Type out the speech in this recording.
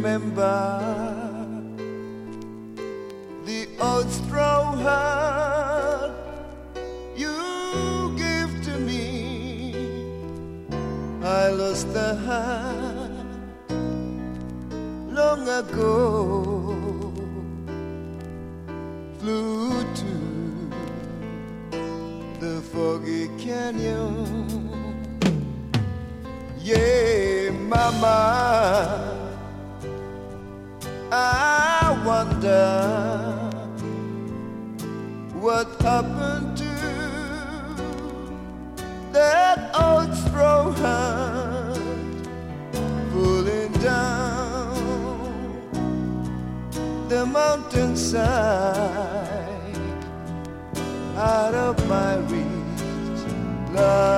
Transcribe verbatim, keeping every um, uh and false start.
remember the old straw hat you gave to me. I lost the hat long ago, flew to the foggy canyon. Yeah, mama, I wonder what happened to that old straw hat pulling down the mountainside out of my reach. Love